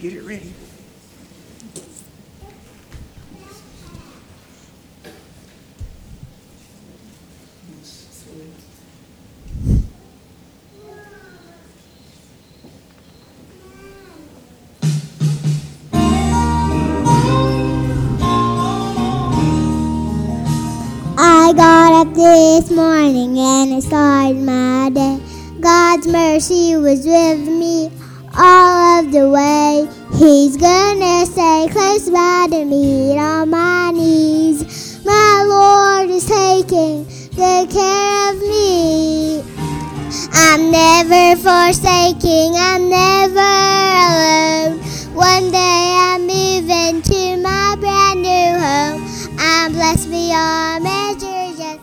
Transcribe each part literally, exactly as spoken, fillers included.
get it ready. I got up this morning and I started my day. God's mercy was with me all of the way. He's gonna stay close by to meet all my needs. My Lord is taking good care of me. I'm never forsaken, I'm never alone. One day I'm moving to my brand new home. I'm blessed beyond measure. Just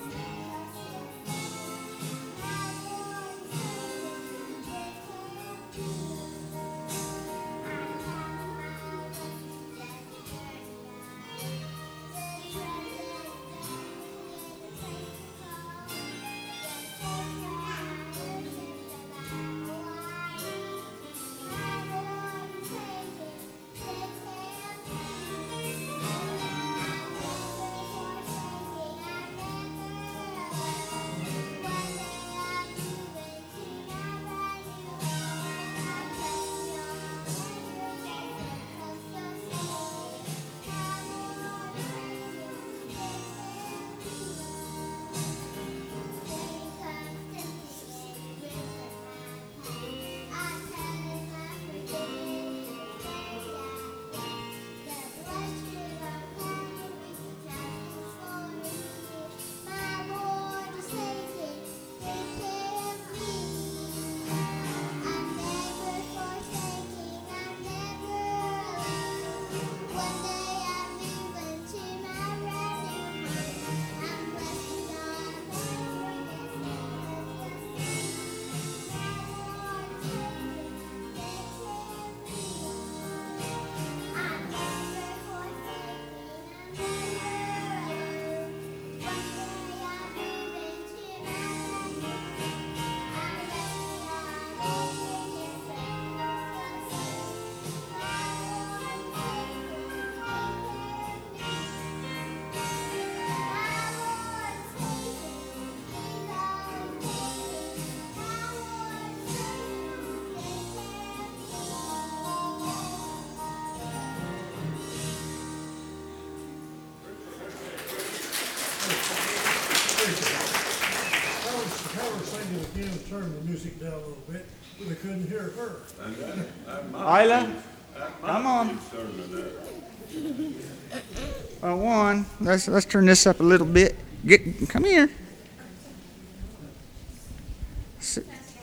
Turn the music down a little bit, but we couldn't hear her. Isla, come on. Uh, one, let's let's turn this up a little bit. Get, come here. Sit.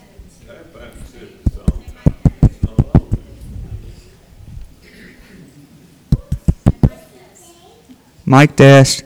Mic test.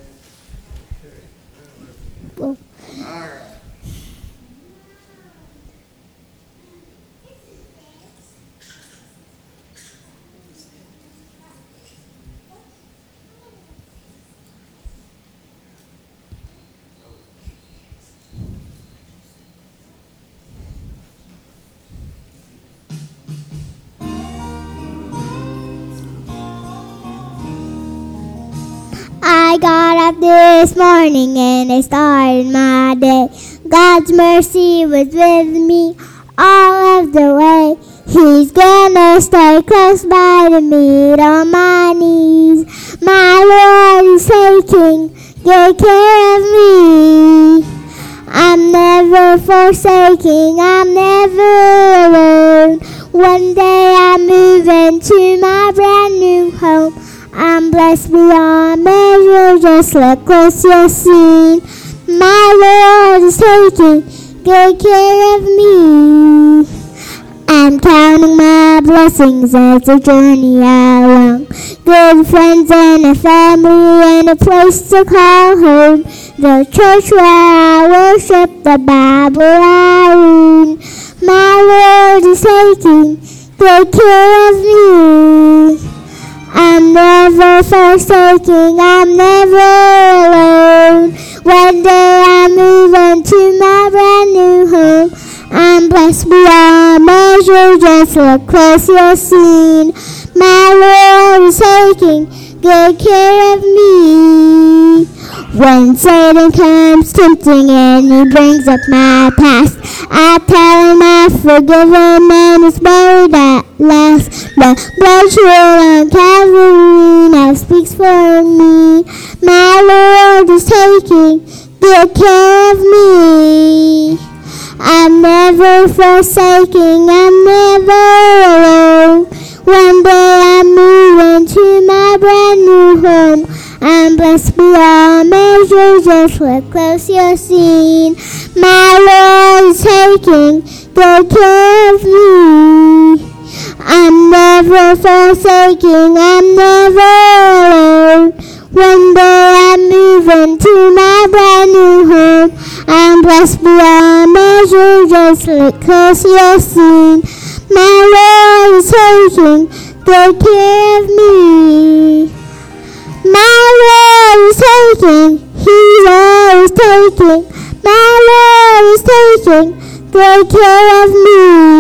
I got up this morning and I started my day. God's mercy was with me all of the way. He's gonna stay close by to meet all my needs. My Lord is taking good care of me. I'm never forsaken, I'm never alone. One day I'm moving to my brand new home. I'm blessed beyond measure, just look close, you'll see. My Lord is taking good care of me. I'm counting my blessings as I journey along. Good friends and a family and a place to call home. The church where I worship, the Bible I read. My Lord is taking good care of me. I'm never forsaken, I'm never alone. One day I'm moving to my brand new home. I'm blessed beyond measure, just look close, you'll see. My Lord is taking good care of me. When Satan comes tempting and he brings up my past, I tell him I've forgiven and it's buried at last. The blood shed on Calvary now speaks for me. My Lord is taking good care of me. I'm never forsaken, I'm never alone. One day I'm moving to my brand new home. I'm blessed beyond measure, just look close, you'll see. My Lord is taking good care of me. I'm never forsaken, I'm never alone. One day I'm moving to my brand new home. I'm blessed beyond measure, just look close, you'll see. My Lord is taking good care of me. My Lord is taking, He's always taking. My Lord is taking good care of me.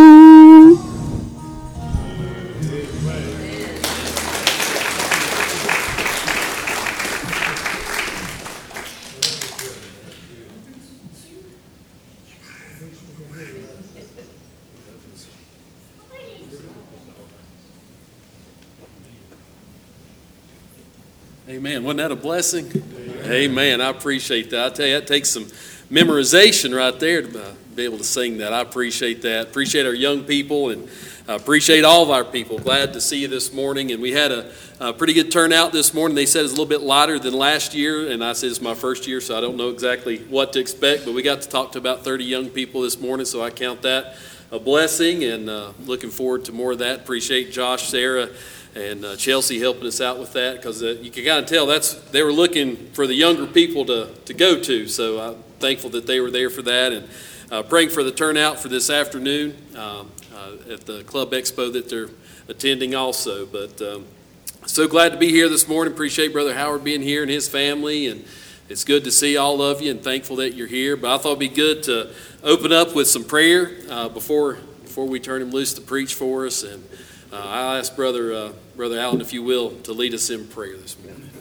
Amen. Wasn't that a blessing? Amen. Amen. I appreciate that. I tell you, that takes some memorization right there to uh, be able to sing that. I appreciate that. Appreciate our young people and I appreciate all of our people. Glad to see you this morning. And we had a, a pretty good turnout this morning. They said it's a little bit lighter than last year. And I said it's my first year, so I don't know exactly what to expect. But we got to talk to about thirty young people this morning, so I count that a blessing. And uh, looking forward to more of that. Appreciate Josh, Sarah, and uh, Chelsea helping us out with that, because uh, you can kind of tell that's they were looking for the younger people to, to go to. So I'm thankful that they were there for that, and uh, praying for the turnout for this afternoon um, uh, at the Club Expo that they're attending also. But um, so glad to be here this morning. Appreciate Brother Howard being here and his family, and it's good to see all of you and thankful that you're here. But I thought it'd be good to open up with some prayer uh, before before we turn him loose to preach for us. And Uh, I'll ask Brother uh, Brother Allen, if you will, to lead us in prayer this morning.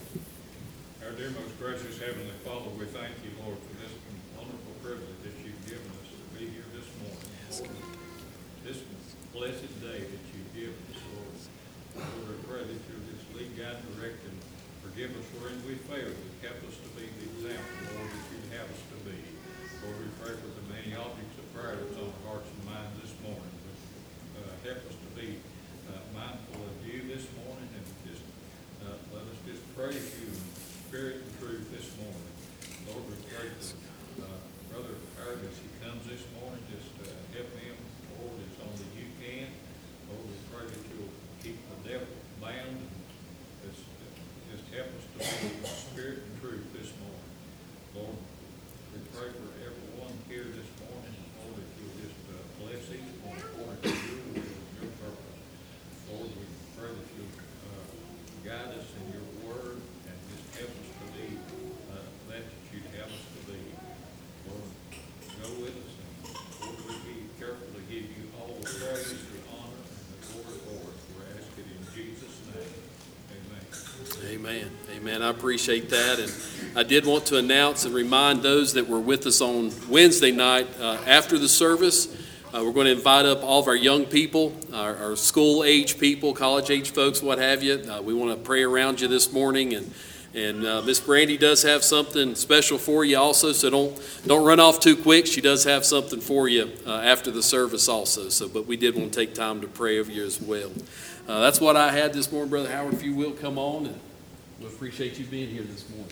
Our dear, most gracious Heavenly Father, we thank you, Lord, for this wonderful privilege that you've given us to be here this morning. Lord, this blessed day that you've given us, Lord. Lord, I pray that you'll just lead, guide, direct, and forgive us wherein we failed. Help us to be the example, Lord, that you'd have us to be. Lord, we pray for the many objects of prayer that's on our hearts and minds this morning. Uh, help us to be Uh, mindful of you this morning, and just uh, let us just praise you in spirit and truth this morning. Lord, we pray for uh, Brother Howard as he comes this morning. Just uh, help him, Lord, as only you can. Lord, we pray that you'll keep the devil bound, and just, uh, just help us to be in spirit and truth this morning. Lord, we pray for everyone here this morning. Lord, that you'll just uh, bless each one according to your will and your purpose. Lord, we pray that you uh, guide us in your word and just help us to be uh, that that you'd have us to be. Lord, go with us, and Lord, we be careful to give you all the praise, the honor, and the glory for it. We ask it in Jesus' name. Amen. Amen. Amen. I appreciate that. And I did want to announce and remind those that were with us on Wednesday night uh, after the service. Uh, we're going to invite up all of our young people, our, our school-age people, college-age folks, what have you. Uh, we want to pray around you this morning, and and uh, Miss Brandy does have something special for you also. So don't don't run off too quick. She does have something for you uh, after the service also. So, but we did want to take time to pray over you as well. Uh, that's what I had this morning, Brother Howard. If you will come on, and we appreciate you being here this morning.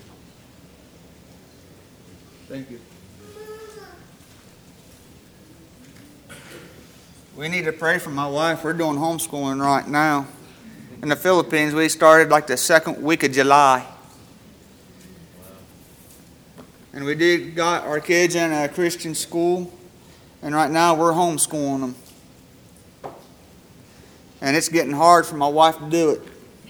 Thank you. We need to pray for my wife. We're doing homeschooling right now. In the Philippines, we started like the second week of July. And we did got our kids in a Christian school. And right now we're homeschooling them. And it's getting hard for my wife to do it.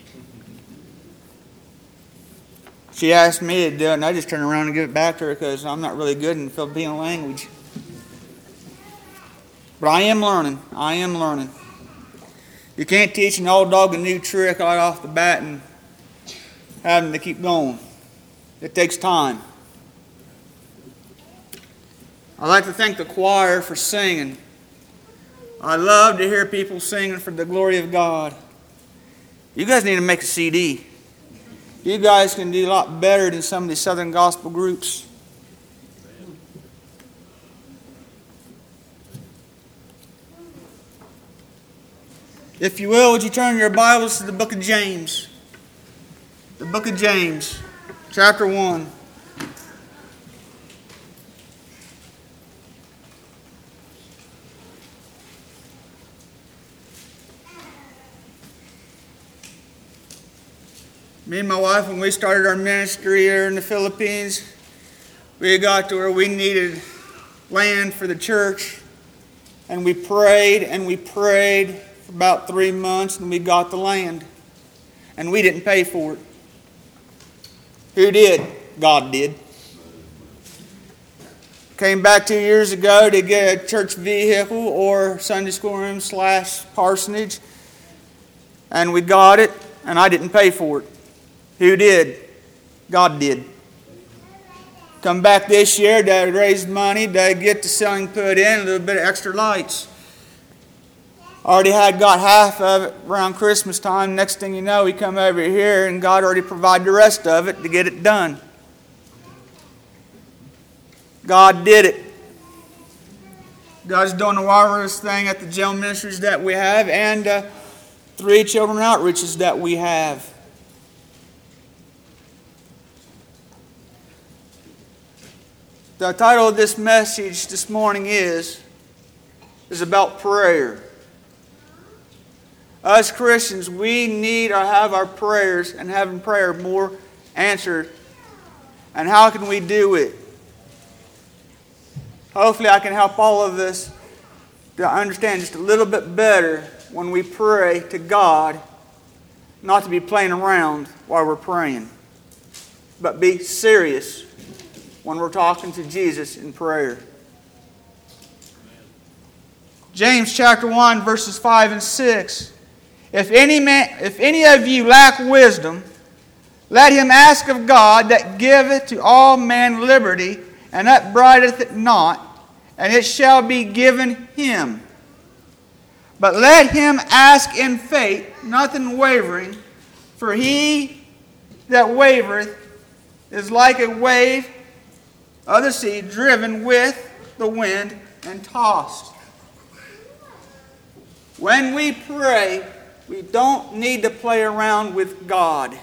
She asked me to do it, and I just turned around and give it back to her because I'm not really good in Filipino language. But I am learning. I am learning. You can't teach an old dog a new trick right off the bat and have them to keep going. It takes time. I'd like to thank the choir for singing. I love to hear people singing for the glory of God. You guys need to make a C D. You guys can do a lot better than some of these Southern gospel groups. If you will, would you turn your Bibles to the book of James? The book of James, chapter one. Me and my wife, when we started our ministry here in the Philippines, we got to where we needed land for the church. And we prayed and we prayed for about three months and we got the land. And we didn't pay for it. Who did? God did. Came back two years ago to get a church vehicle or Sunday school room slash parsonage. And we got it and I didn't pay for it. Who did? God did. Come back this year, they raised money, they get the ceiling put in, a little bit of extra lights. Already had got half of it around Christmas time. Next thing you know, we come over here and God already provided the rest of it to get it done. God did it. God's doing a marvelous thing at the jail ministries that we have and uh, three children outreaches that we have. The title of this message this morning is, is about prayer. Us Christians, we need to have our prayers and having prayer more answered. And how can we do it? Hopefully I can help all of us to understand just a little bit better when we pray to God, not to be playing around while we're praying, but be serious when we're talking to Jesus in prayer. James chapter one, verses five and six. If any man, if any of you lack wisdom, let him ask of God that giveth to all men liberty, and upbraideth it not, and it shall be given him. But let him ask in faith, nothing wavering, for he that wavereth is like a wave of the sea, driven with the wind and tossed. When we pray, we don't need to play around with God.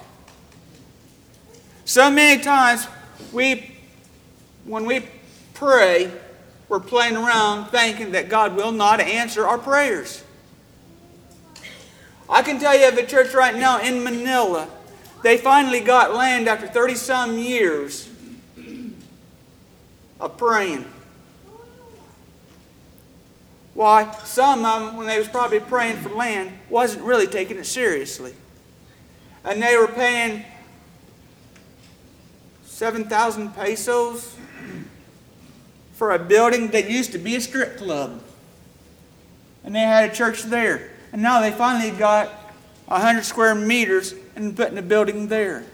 So many times, we, when we pray, we're playing around thinking that God will not answer our prayers. I can tell you of a church right now in Manila, they finally got land after thirty-some years of praying. Why? Some of them, when they was probably praying for land, wasn't really taking it seriously. And they were paying seven thousand pesos for a building that used to be a strip club. And they had a church there. And now they finally got one hundred square meters and putting a building there.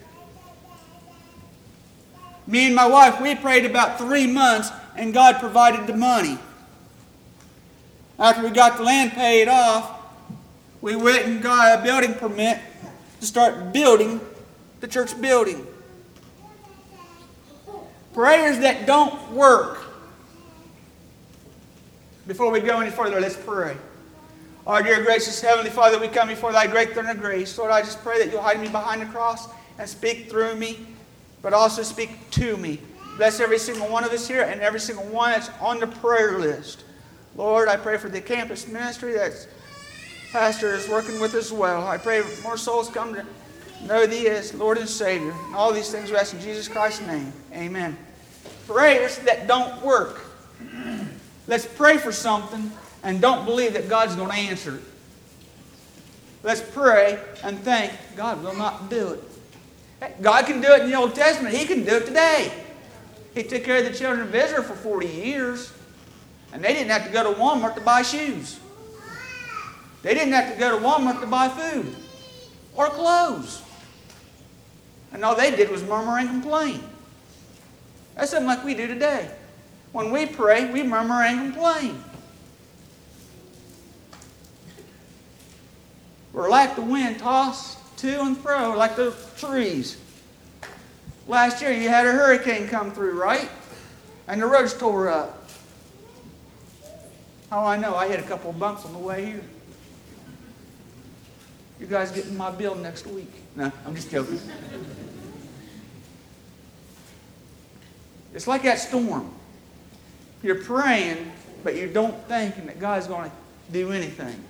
Me and my wife, we prayed about three months and God provided the money. After we got the land paid off, we went and got a building permit to start building the church building. Prayers that don't work. Before we go any further, let's pray. Our dear gracious Heavenly Father, we come before Thy great throne of grace. Lord, I just pray that You'll hide me behind the cross and speak through me, but also speak to me. Bless every single one of us here and every single one that's on the prayer list. Lord, I pray for the campus ministry that Pastor is working with as well. I pray more souls come to know Thee as Lord and Savior. And all these things we ask in Jesus Christ's name. Amen. Prayers that don't work. Let's pray for something and don't believe that God's going to answer it. Let's pray and think God will not do it. God can do it in the Old Testament. He can do it today. He took care of the children of Israel for forty years. And they didn't have to go to Walmart to buy shoes. They didn't have to go to Walmart to buy food or clothes. And all they did was murmur and complain. That's something like we do today. When we pray, we murmur and complain. We're like the wind tossed to and fro, like the trees. Last year you had a hurricane come through, right? And the roads tore up. How I know? I hit a couple of bumps on the way here. You guys getting my bill next week? No, I'm just joking. It's like that storm. You're praying, but you don't thinking that God's going to do anything.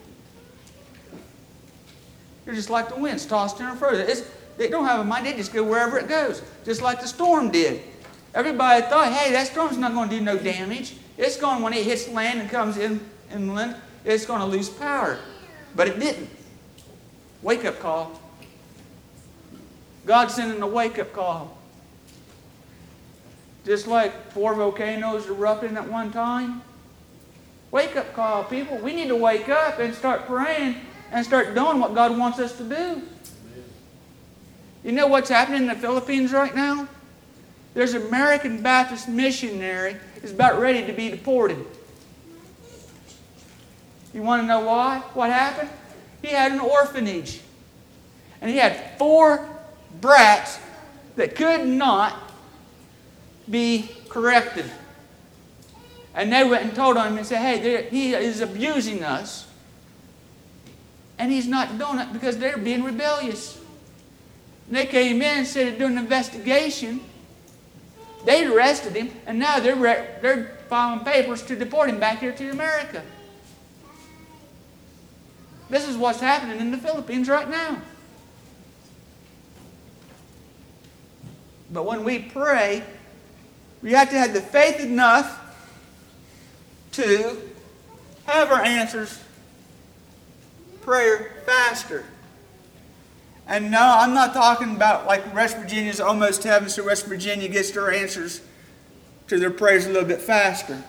You're just like the winds, tossed to and fro. It's, they don't have a mind. They just go wherever it goes, just like the storm did. Everybody thought, hey, that storm's not going to do no damage. It's going, when it hits land and comes in inland, it's going to lose power. But it didn't. Wake-up call. God's sending a wake-up call. Just like four volcanoes erupting at one time. Wake-up call, people. We need to wake up and start praying and start doing what God wants us to do. You know what's happening in the Philippines right now? There's an American Baptist missionary is about ready to be deported. You want to know why? What happened? He had an orphanage. And he had four brats that could not be corrected. And they went and told him and said, hey, he is abusing us. And he's not doing it because they're being rebellious. And they came in and said, doing an investigation. They arrested him, and now they're, they're filing papers to deport him back here to America. This is what's happening in the Philippines right now. But when we pray, we have to have the faith enough to have our answers prayer faster. And no, I'm not talking about like West Virginia's almost heaven, so West Virginia gets their answers to their prayers a little bit faster.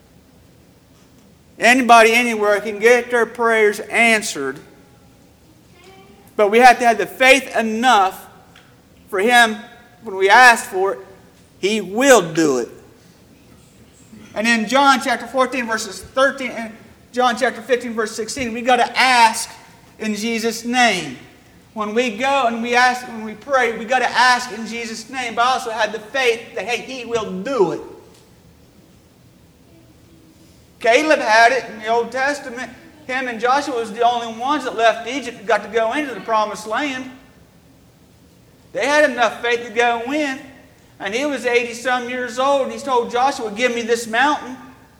Anybody anywhere can get their prayers answered. But we have to have the faith enough for Him, when we ask for it, He will do it. And in John chapter fourteen, verses thirteen, and John chapter fifteen, verse sixteen, we got to ask in Jesus' name. When we go and we ask, when we pray, we got to ask in Jesus' name, but also have the faith that, hey, He will do it. Caleb had it in the Old Testament. Him and Joshua was the only ones that left Egypt and got to go into the Promised Land. They had enough faith to go in. And he was eighty-some years old, and he told Joshua, give me this mountain.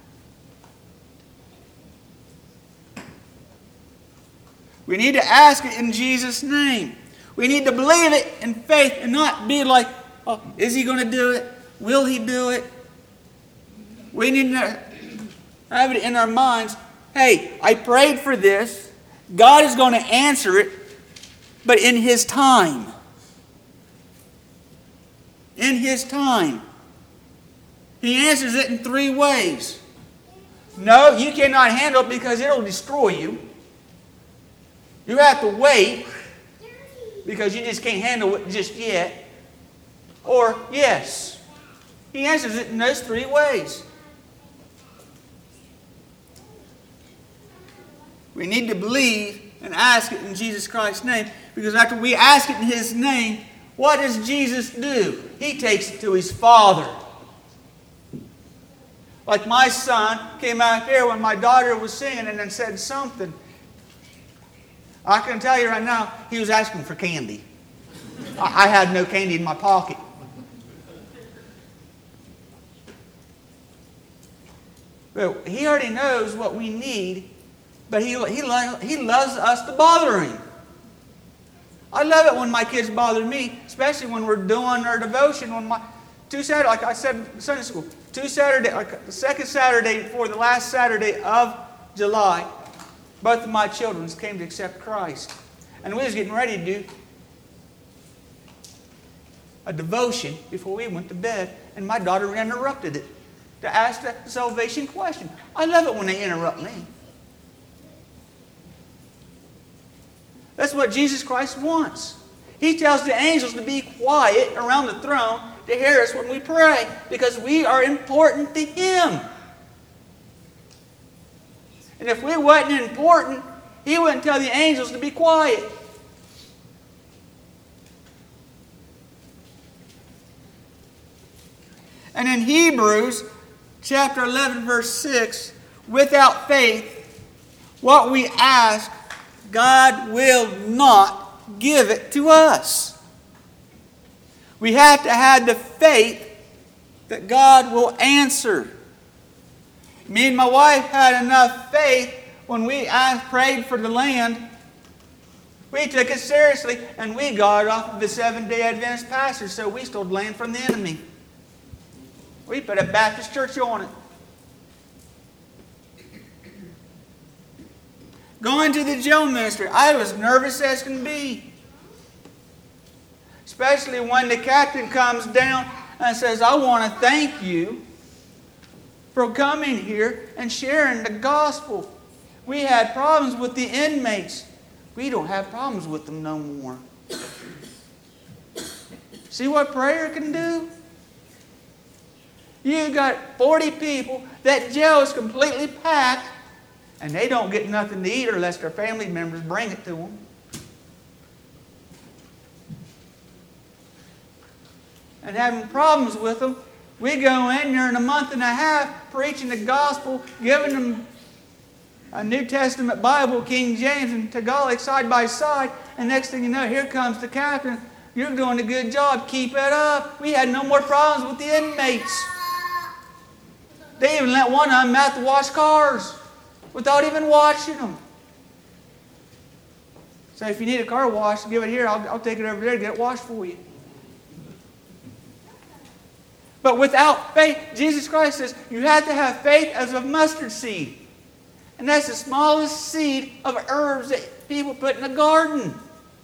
We need to ask it in Jesus' name. We need to believe it in faith and not be like, oh, is He going to do it? Will He do it? We need to have it in our minds, hey, I prayed for this. God is going to answer it, but in His time. In His time. He answers it in three ways. No, you cannot handle it because it will destroy you. You have to wait because you just can't handle it just yet. Or, yes. He answers it in those three ways. We need to believe and ask it in Jesus Christ's name, because after we ask it in His name, what does Jesus do? He takes it to His Father. Like my son came out there when my daughter was singing and then said something. I can tell you right now, he was asking for candy. I had no candy in my pocket. But he already knows what we need, but he, he, he loves us to bother Him. I love it when my kids bother me, especially when we're doing our devotion. When my two Saturday, like I said in Sunday school, two Saturday, like the second Saturday before the last Saturday of July, both of my children came to accept Christ. And we was getting ready to do a devotion before we went to bed, and my daughter interrupted it. to ask the salvation question. I love it when they interrupt me. That's what Jesus Christ wants. He tells the angels to be quiet around the throne to hear us when we pray, because we are important to Him. And if we wasn't important, He wouldn't tell the angels to be quiet. And in Hebrews chapter eleven, verse six, without faith, what we ask, God will not give it to us. We have to have the faith that God will answer. Me and my wife had enough faith when we asked, prayed for the land. We took it seriously, and we got off of the Seventh-day Adventist pastor, so we stole land from the enemy. We put a Baptist church on it. Going to the jail ministry, I was nervous as can be. Especially when the captain comes down and says, I want to thank you for coming here and sharing the gospel. We had problems with the inmates. We don't have problems with them no more. See what prayer can do? You got forty people, that jail is completely packed, and they don't get nothing to eat unless their family members bring it to them. And having problems with them, we go in there in a month and a half preaching the gospel, giving them a New Testament Bible, King James and Tagalog side by side, and next thing you know, here comes the captain. You're doing a good job. Keep it up. We had no more problems with the inmates. They even let one of them out to wash cars without even washing them. So if you need a car washed, give it here. I'll, I'll take it over there to get it washed for you. But without faith, Jesus Christ says, you have to have faith as of mustard seed. And that's the smallest seed of herbs that people put in a garden.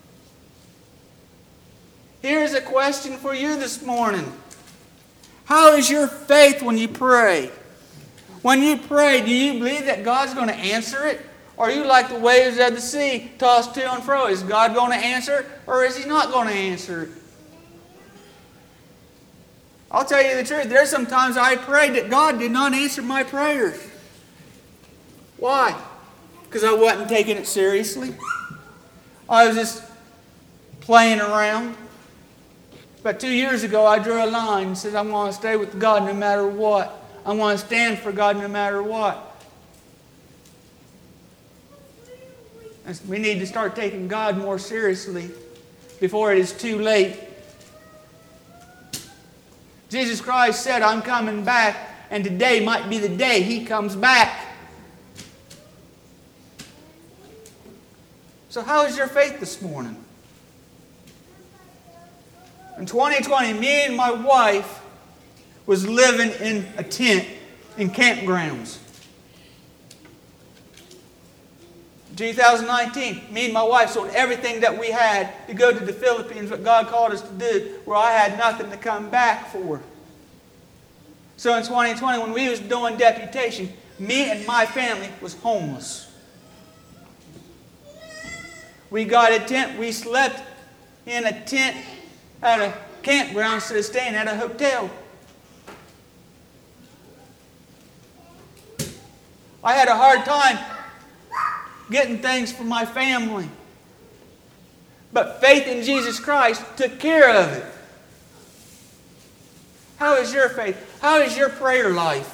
Here's a question for you this morning. How is your faith when you pray? When you pray, do you believe that God's going to answer it? Or are you like the waves of the sea, tossed to and fro? Is God going to answer it, or is He not going to answer it? I'll tell you the truth. There's some times I prayed that God did not answer my prayers. Why? Because I wasn't taking it seriously. I was just playing around. But two years ago, I drew a line and said, I want to stay with God no matter what. I want to stand for God no matter what. And we need to start taking God more seriously before it is too late. Jesus Christ said, I'm coming back, and today might be the day He comes back. So how is your faith this morning? In twenty twenty, me and my wife was living in a tent in campgrounds. In two thousand nineteen, me and my wife sold everything that we had to go to the Philippines, what God called us to do, where I had nothing to come back for. So in twenty twenty, when we was doing deputation, me and my family was homeless. We got a tent. We slept in a tent at a campground instead of staying at a hotel. I had a hard time getting things for my family. But faith in Jesus Christ took care of it. How is your faith? How is your prayer life?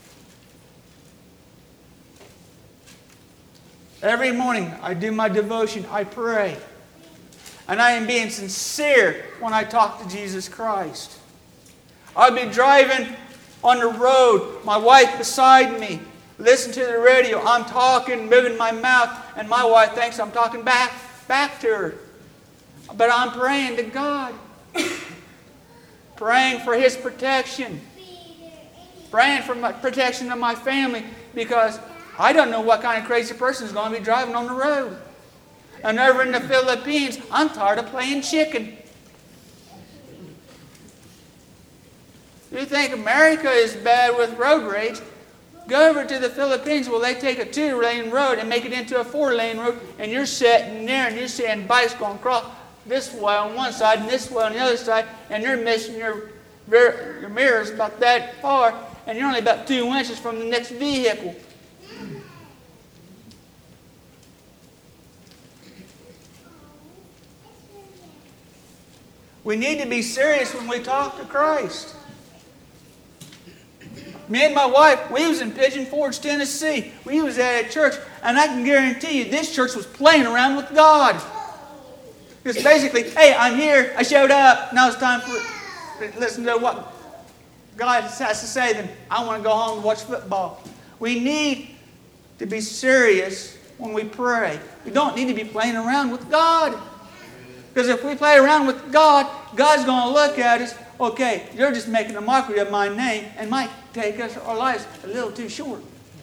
Every morning I do my devotion, I pray. And I am being sincere when I talk to Jesus Christ. I'll be driving on the road, my wife beside me, listen to the radio, I'm talking, moving my mouth, and my wife thinks I'm talking back, back to her. But I'm praying to God. Praying for His protection. Praying for my protection of my family, because I don't know what kind of crazy person is going to be driving on the road. And over in the Philippines, I'm tired of playing chicken. You think America is bad with road rage? Go over to the Philippines where they take a two-lane road and make it into a four-lane road, and you're sitting there and you're seeing bikes going across this way on one side and this way on the other side, and you're missing your, your mirrors about that far, and you're only about two inches from the next vehicle. We need to be serious when we talk to Christ. Me and my wife, we was in Pigeon Forge, Tennessee. We was at a church, and I can guarantee you this church was playing around with God. Because basically, hey, I'm here, I showed up, now it's time for listen to what God has to say, then I want to go home and watch football. We need to be serious when we pray. We don't need to be playing around with God. Because if we play around with God, God's going to look at us, okay, you're just making a mockery of my name and might take us our lives a little too short.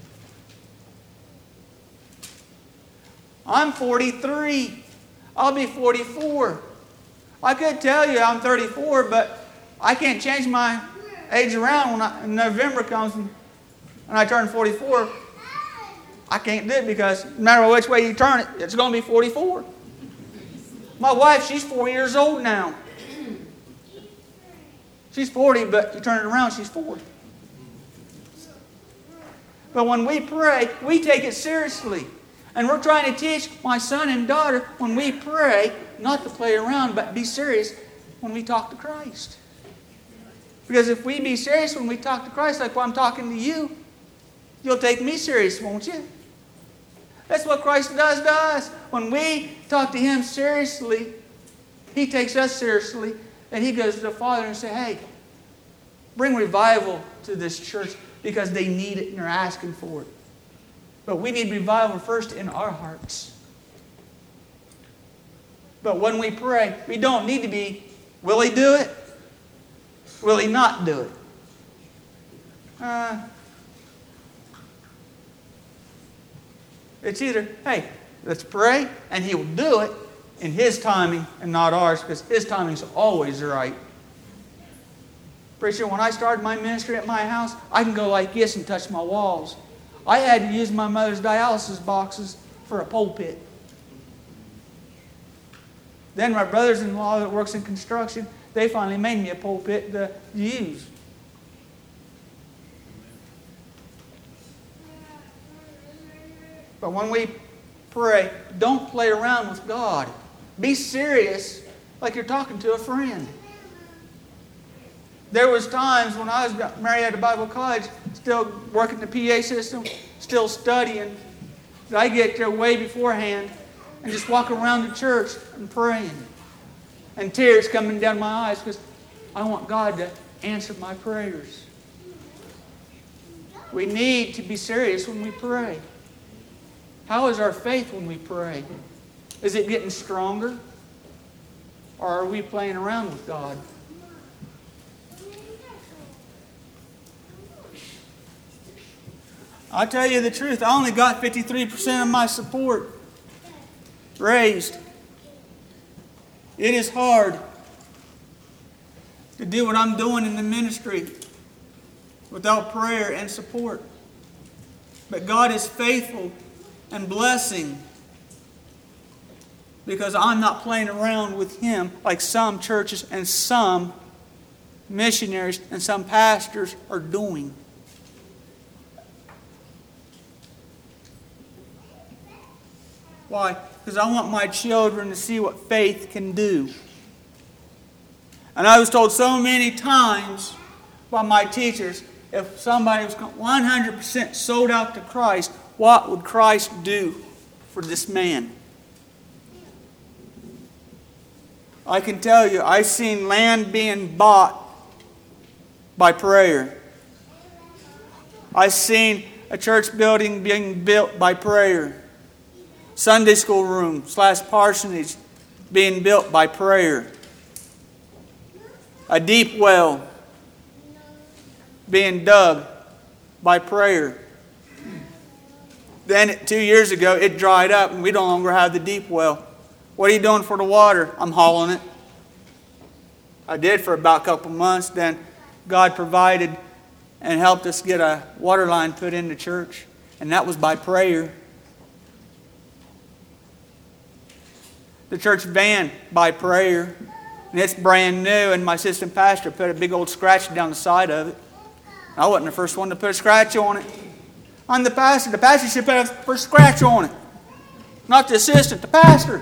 I'm forty-three. I'll be forty-four. I could tell you I'm thirty-four, but I can't change my age around when, I, when November comes and, and I turn forty-four. I can't do it because no matter which way you turn it, it's going to be forty-four. My wife, she's four years old now. She's forty, but you turn it around, she's forty. But when we pray, we take it seriously. And we're trying to teach my son and daughter, when we pray, not to play around, but be serious when we talk to Christ. Because if we be serious when we talk to Christ, like when I'm talking to you, you'll take me serious, won't you? That's what Christ does to us. When we talk to Him seriously, He takes us seriously, and He goes to the Father and says, hey, bring revival to this church because they need it and they're asking for it. But we need revival first in our hearts. But when we pray, we don't need to be, will He do it? Will He not do it? Uh, it's either, hey, let's pray and He will do it in His timing and not ours, because His timing is always right. Preacher, when I started my ministry at my house, I can go like this and touch my walls. I had to use my mother's dialysis boxes for a pulpit. Then my brothers-in-law that works in construction, they finally made me a pulpit to use. But when we pray, don't play around with God. Be serious like you're talking to a friend. There was times when I was married at a Bible college, still working the P A system, still studying, that I get there way beforehand and just walk around the church and praying. And tears coming down my eyes because I want God to answer my prayers. We need to be serious when we pray. How is our faith when we pray? Is it getting stronger? Or are we playing around with God? I'll tell you the truth, I only got fifty-three percent of my support raised. It is hard to do what I'm doing in the ministry without prayer and support. But God is faithful and blessing because I'm not playing around with Him like some churches and some missionaries and some pastors are doing. Why? Because I want my children to see what faith can do. And I was told so many times by my teachers, if somebody was one hundred percent sold out to Christ, what would Christ do for this man? I can tell you, I've seen land being bought by prayer. I've seen a church building being built by prayer. Sunday school room slash parsonage being built by prayer. A deep well being dug by prayer. Then two years ago it dried up and we no longer have the deep well. What are you doing for the water? I'm hauling it. I did for about a couple months. Then God provided and helped us get a water line put in the church, and that was by prayer. The church van by prayer, and it's brand new, and my assistant pastor put a big old scratch down the side of it. I wasn't the first one to put a scratch on it. I'm the pastor. The pastor should put a first scratch on it. Not the assistant, the pastor.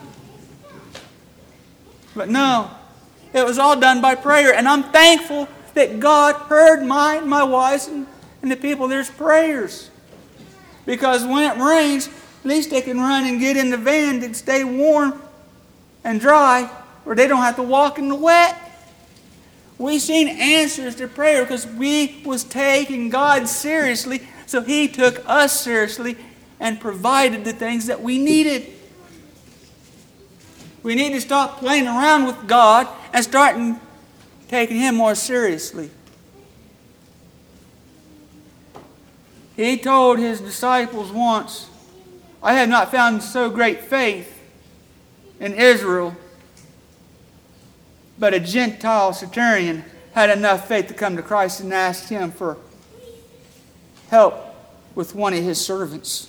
But no, it was all done by prayer, and I'm thankful that God heard mine, my wife's, and, and the people there's prayers. Because when it rains, at least they can run and get in the van to stay warm and dry, or they don't have to walk in the wet. We seen answers to prayer because we was taking God seriously, so He took us seriously and provided the things that we needed. We need to stop playing around with God and start taking Him more seriously. He told His disciples once, I have not found so great faith in Israel, but a Gentile centurion had enough faith to come to Christ and ask Him for help with one of His servants.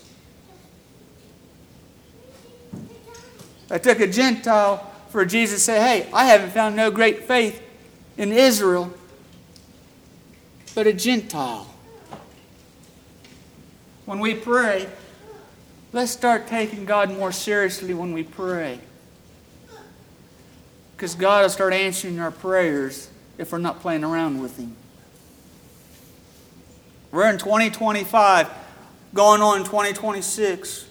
It took a Gentile for Jesus to say, hey, I haven't found no great faith in Israel, but a Gentile. When we pray, let's start taking God more seriously when we pray. Because God will start answering our prayers if we're not playing around with Him. We're in twenty twenty-five, going on in twenty twenty-six.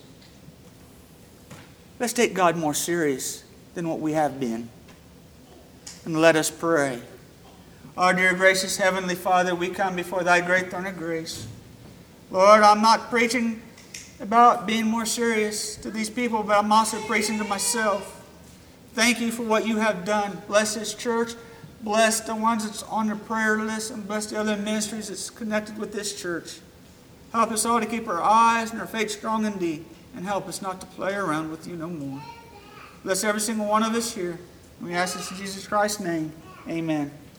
Let's take God more serious than what we have been. And let us pray. Our dear gracious Heavenly Father, we come before Thy great throne of grace. Lord, I'm not preaching about being more serious to these people, but I'm also preaching to myself. Thank You for what You have done. Bless this church. Bless the ones that's on the prayer list, and bless the other ministries that's connected with this church. Help us all to keep our eyes and our faith strong indeed, and help us not to play around with You no more. Bless every single one of us here. We ask this in Jesus Christ's name. Amen.